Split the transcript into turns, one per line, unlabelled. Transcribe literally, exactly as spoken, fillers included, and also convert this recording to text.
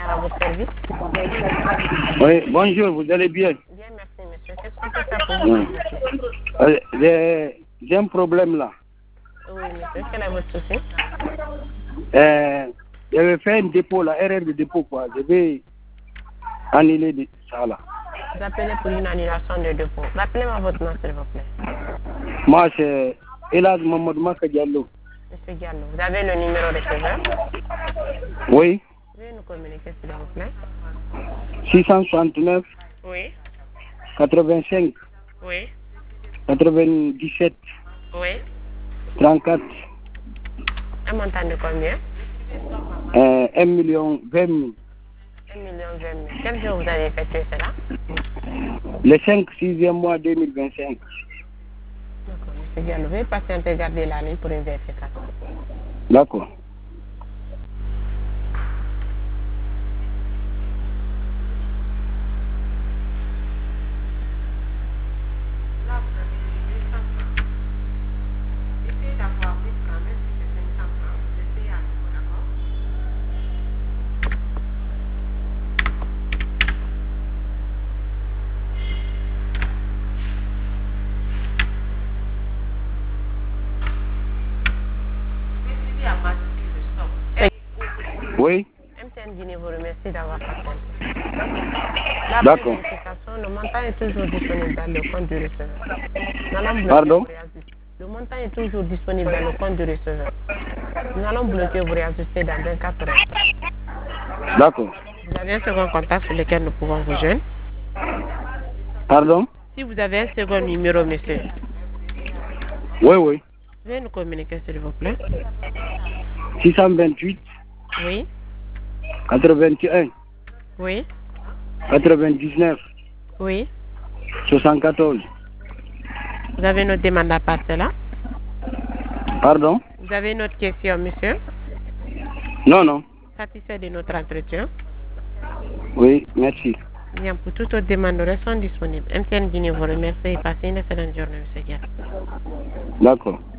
Niang à votre service.
Oui, bonjour, vous allez bien?
Bien, merci, monsieur. Qu'est-ce qu'on peut faire pour vous?
Euh, J'ai j'ai un problème là.
Oui, monsieur. Quel est votre souci?
Euh, J'avais fait un dépôt, la erreur de dépôt, quoi. Je vais annuler de- ça là.
Vous appelez pour une annulation de dépôt. Rappelez-moi votre nom, s'il vous plaît.
Moi, c'est Elad Mohamed Maka Diallo.
Monsieur Diallo, vous avez le numéro de receveur?
Oui,
Veuillez nous communiquer, s'il vous plaît.
six cent soixante-neuf,
Oui,
quatre-vingt-cinq,
oui,
quatre-vingt-dix-sept,
oui.
trente-quatre,
Un montant de combien?
euh, un million vingt mille.
Un million vingt mille. Quel jour vous avez effectué cela?
Le cinq sixième mois deux mille vingt-cinq.
D'accord, monsieur Diallo. Veuillez patienter, garder la ligne pour une vérification.
D'accord.
Là, vous avez deux cents francs. Essayez d'avoir mille francs, même si c'est cinq cents francs. Vous essayez à nouveau, d'accord? Essayez à modifier le stock.
Oui,
M T N Guinée vous remercie d'avoir patienté. La
d'accord.
vérification, le montant est toujours disponible dans le compte du receveur. Nous allons bloquer
Pardon?
vos réajustements. Le montant est toujours disponible dans le compte du receveur. Nous allons bloquer vos réajustements dans vingt-quatre heures.
D'accord.
Vous avez un second contact sur lequel nous pouvons vous joindre.
Pardon?
Si vous avez un second numéro, monsieur,
Oui, oui.
veuillez nous communiquer, s'il vous plaît.
six cent vingt-huit,
Oui,
quatre-vingt-un,
oui,
quatre-vingt-dix-neuf,
oui.
soixante-quatorze.
Vous avez notre demande à part cela?
Pardon?
Vous avez une autre question, monsieur?
Non, non.
Satisfait de notre entretien?
Oui, merci.
Bien, pour toute autre demande, nous restons disponibles. M T N Guinée vous remercie et passez une excellente journée, monsieur Diallo.
D'accord.